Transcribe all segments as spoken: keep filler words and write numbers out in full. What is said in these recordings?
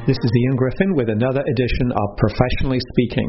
This is Ian Griffin with another edition of Professionally Speaking.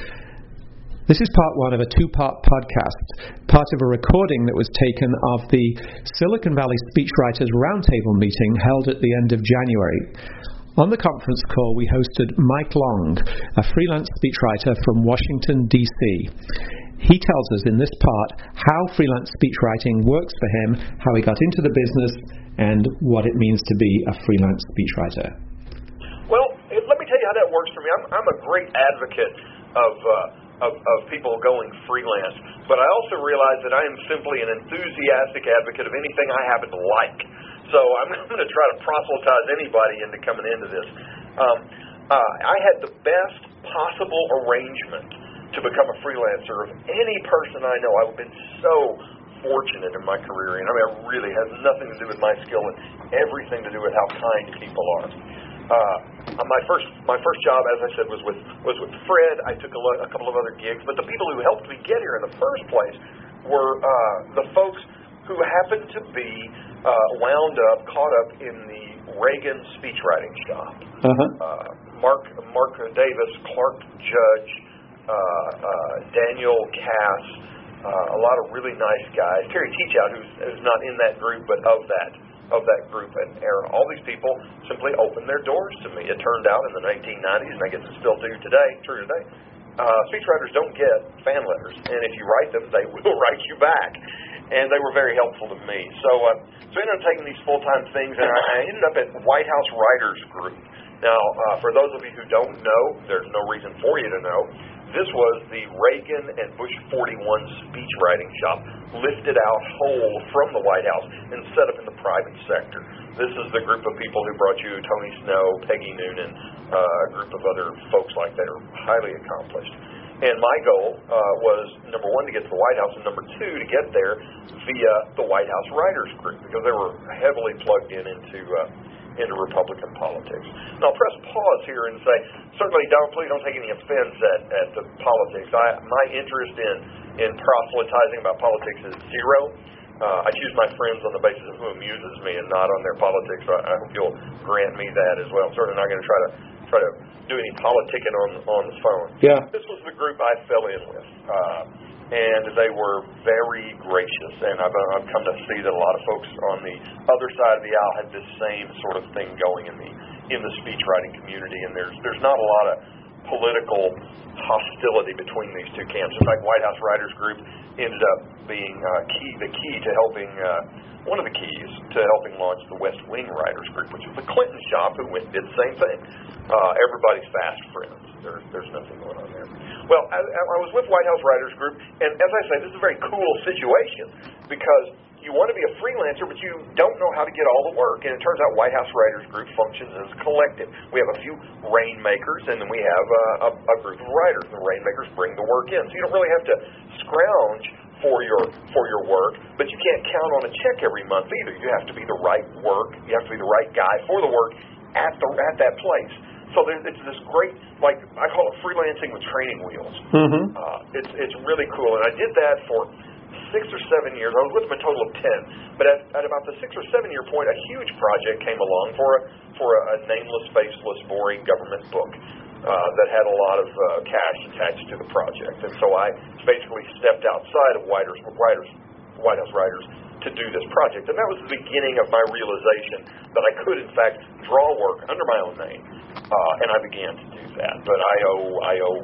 This is part one of a two-part podcast, part of a recording that was taken of the Silicon Valley Speechwriters Roundtable meeting held at the end of January. On the conference call, we hosted Mike Long, a freelance speechwriter from Washington, D C He tells us in this part how freelance speechwriting works for him, how he got into the business, and what it means to be a freelance speechwriter. Well, let me tell you how that works for me. I'm, I'm a great advocate of, uh, of of people going freelance, but I also realize that I am simply an enthusiastic advocate of anything I happen to like. So I'm going to try to proselytize anybody into coming into this. Um, uh, I had the best possible arrangement to become a freelancer of any person I know. I've been so fortunate in my career, and I mean, it really has nothing to do with my skill and everything to do with how kind people are. Uh, my first my first job, as I said, was with was with Fred. I took a, lo- a couple of other gigs, but the people who helped me get here in the first place were uh, the folks who happened to be uh, wound up, caught up in the Reagan speechwriting shop. Uh-huh. Uh, Mark Mark Davis, Clark Judge, uh, uh, Daniel Cass, uh, a lot of really nice guys. Terry Teachout, who's, who's not in that group, but of that. of that group and era. All these people simply opened their doors to me. It turned out in the nineteen nineties, and I guess it's still true today, true today, uh, speechwriters don't get fan letters, and if you write them, they will write you back. And they were very helpful to me. So, uh, so I ended up taking these full-time things, and I, I ended up at White House Writers Group. Now, uh, for those of you who don't know, there's no reason for you to know, this was the Reagan and Bush forty-one speechwriting shop, lifted out whole from the White House and set up in the private sector. This is the group of people who brought you Tony Snow, Peggy Noonan, uh, a group of other folks like that are highly accomplished. And my goal uh, was, number one, to get to the White House, and number two, to get there via the White House Writers Group, because they were heavily plugged in into uh, into Republican politics. Now, I'll press pause here and say, certainly don't, please don't take any offense at, at the politics. I, my interest in, in proselytizing about politics is zero. Uh, I choose my friends on the basis of who amuses me and not on their politics. So I, I hope you'll grant me that as well. I'm certainly not going to try to try to do any politicking on, on the phone. Yeah. This was the group I fell in with. Uh, And they were very gracious, and I've, I've come to see that a lot of folks on the other side of the aisle had this same sort of thing going in the in the speechwriting community. And there's there's not a lot of political hostility between these two camps. In fact, White House Writers Group ended up being uh, key the key to helping uh, one of the keys to helping launch the West Wing Writers Group, which is the Clinton shop who went and did the same thing. Uh, everybody's fast friends. There's there's nothing going on there. Well, I, I was with White House Writers Group, and as I say, this is a very cool situation because you want to be a freelancer, but you don't know how to get all the work. And it turns out White House Writers Group functions as a collective. We have a few rainmakers, and then we have uh, a, a group of writers. The rainmakers bring the work in, so you don't really have to scrounge for your for your work, but you can't count on a check every month either. You have to be the right work. You have to be the right guy for the work at the at that place. So there's it's this great, like, I call it freelancing with training wheels. Mm-hmm. Uh, it's it's really cool. And I did that for six or seven years. I was with them a total of ten. But at, at about the six or seven year point, a huge project came along for a, for a, a nameless, faceless, boring government book uh, that had a lot of uh, cash attached to the project. And so I basically stepped outside of Writers, Writers, White House Writers to do this project. And that was the beginning of my realization that I could, in fact, draw work under my own name. Uh, and I began to do that. But I owe I owe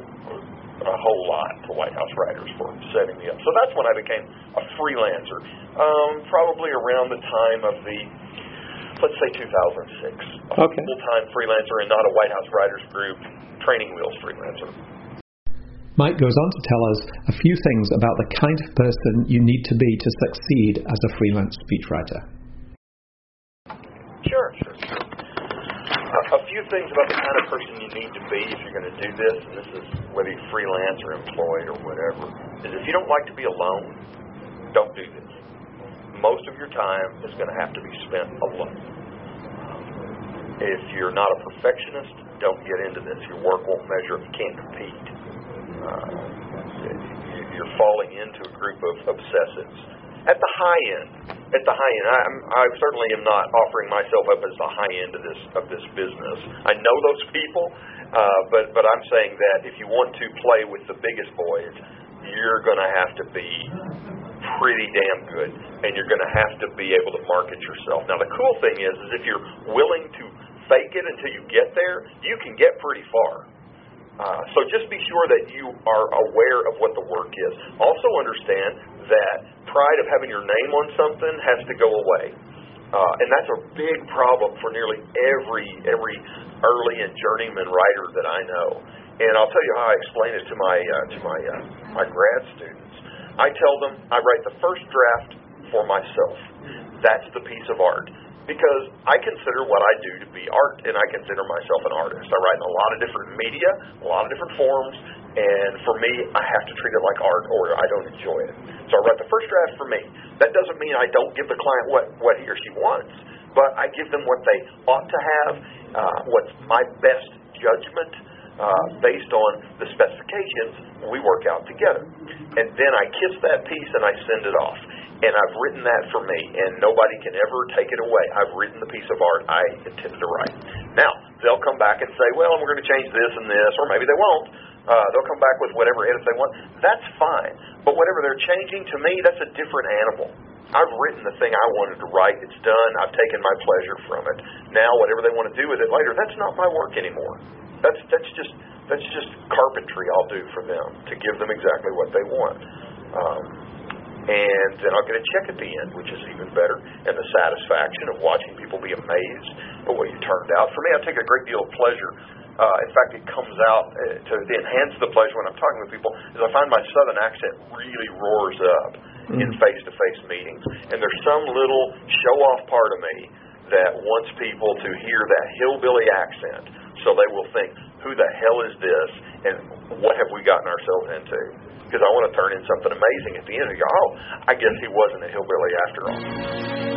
a whole lot to White House Writers for setting me up. So that's when I became a freelancer, um, probably around the time of the, let's say, two thousand six. A okay. full-time freelancer and not a White House Writers Group training wheels freelancer. Mike goes on to tell us a few things about the kind of person you need to be to succeed as a freelance speechwriter. Sure, sure, sure. Uh, a few things about the kind of person you need to be if you're going to do this, and this is whether you're freelance or employed or whatever, is if you don't like to be alone, don't do this. Most of your time is going to have to be spent alone. If you're not a perfectionist, don't get into this. Your work won't measure if you can't compete. Uh, you're falling into a group of obsessives. At the high end, at the high end. I'm, I certainly am not offering myself up as the high end of this of this business. I know those people, uh, but but I'm saying that if you want to play with the biggest boys, you're going to have to be pretty damn good, and you're going to have to be able to market yourself. Now, the cool thing is, is if you're willing to fake it until you get there, you can get pretty far. Uh, so just be sure that you are aware of what the work is. Also understand that pride of having your name on something has to go away. Uh, and that's a big problem for nearly every every early and journeyman writer that I know. And I'll tell you how I explain it to my uh, to my uh, my grad students. I tell them I write the first draft for myself. That's the piece of art. Because I consider what I do to be art, and I consider myself an artist. I write in a lot of different media, a lot of different forms, and for me, I have to treat it like art or I don't enjoy it. So I write the first draft for me. That doesn't mean I don't give the client what, what he or she wants, but I give them what they ought to have, uh, what's my best judgment, uh, based on the specifications we work out together. And then I kiss that piece and I send it off. And I've written that for me, and nobody can ever take it away. I've written the piece of art I intended to write. Now, they'll come back and say, well, we're going to change this and this, or maybe they won't. Uh, they'll come back with whatever edits they want. That's fine. But whatever they're changing, to me, that's a different animal. I've written the thing I wanted to write. It's done. I've taken my pleasure from it. Now, whatever they want to do with it later, that's not my work anymore. That's that's just that's just carpentry I'll do for them to give them exactly what they want. Um, And then I'll get a check at the end, which is even better, and the satisfaction of watching people be amazed at what you turned out. For me, I take a great deal of pleasure. Uh, in fact, it comes out uh, to enhance the pleasure when I'm talking with people, is I find my southern accent really roars up mm. in face-to-face meetings. And there's some little show-off part of me that wants people to hear that hillbilly accent, so they will think, who the hell is this, and what have we gotten ourselves into? Because I want to turn in something amazing at the end and go, oh, I guess he wasn't a hillbilly after all.